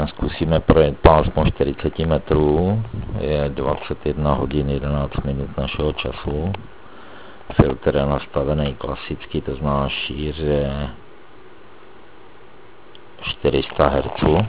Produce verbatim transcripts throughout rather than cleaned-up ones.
Zkusíme projet pásmo čtyřicet metrů, je dvacet jedna hodin jedenáct minut našeho času. Filtr je nastavený klasicky, to znamená šíře čtyři sta hertzů.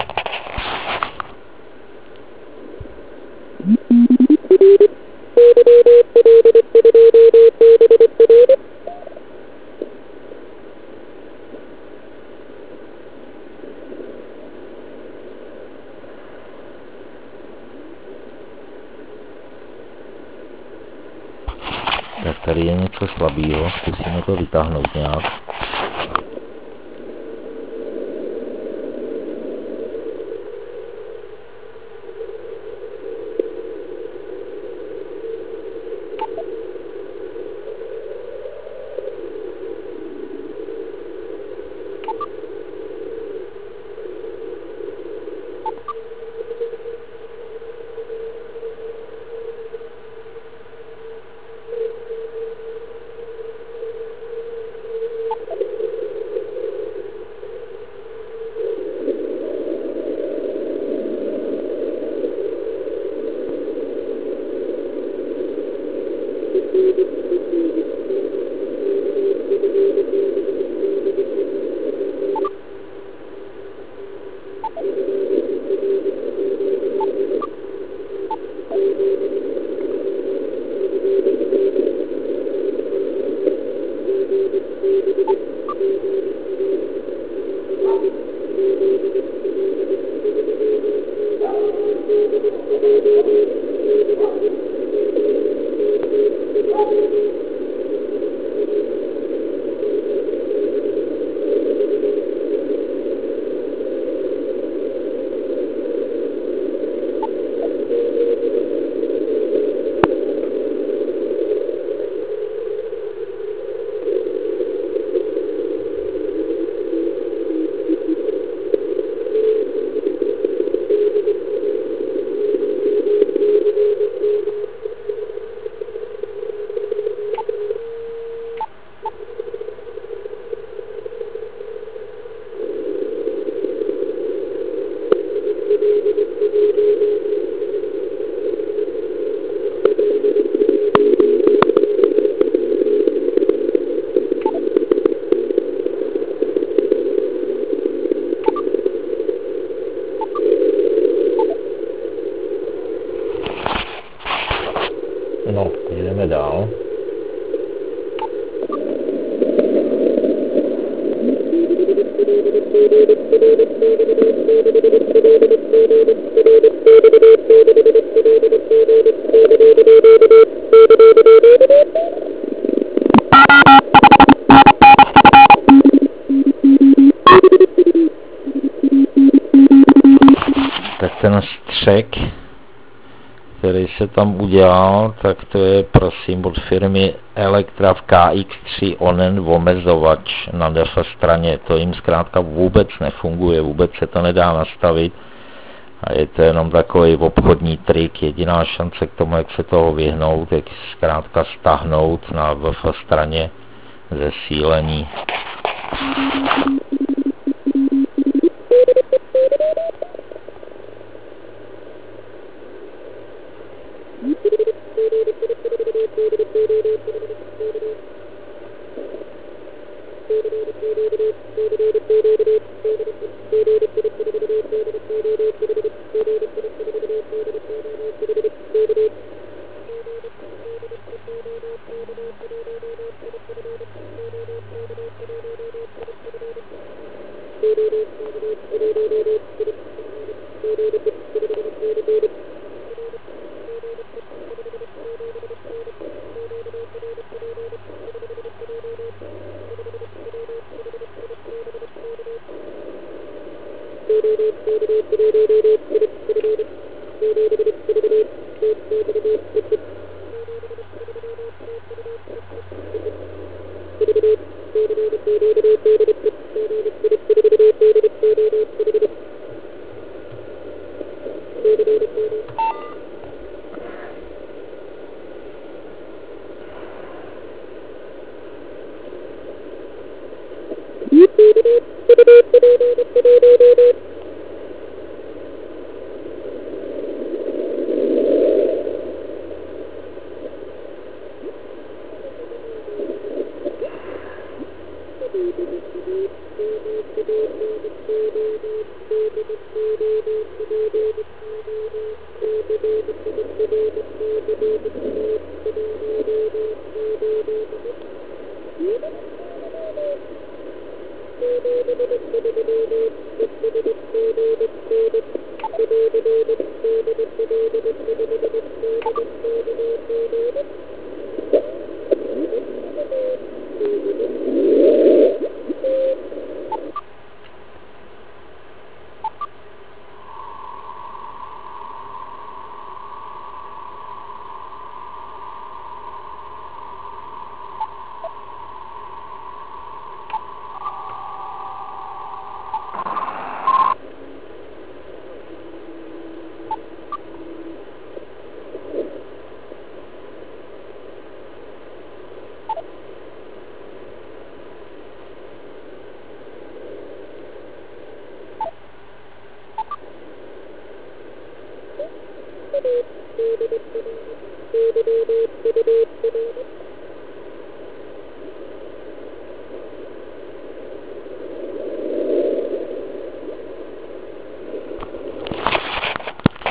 Tak tady je něco slabýho, zkusíme to vytáhnout nějak. No, jdeme dál. Tak ten střek, který se tam udělal, tak to je prosím od firmy Elektra v K X tři onen omezovač na D F straně. To jim zkrátka vůbec nefunguje, vůbec se to nedá nastavit a je to jenom takový obchodní trik. Jediná šance k tomu, jak se toho vyhnout, jak zkrátka stáhnout na W F straně zesílení. Thank you.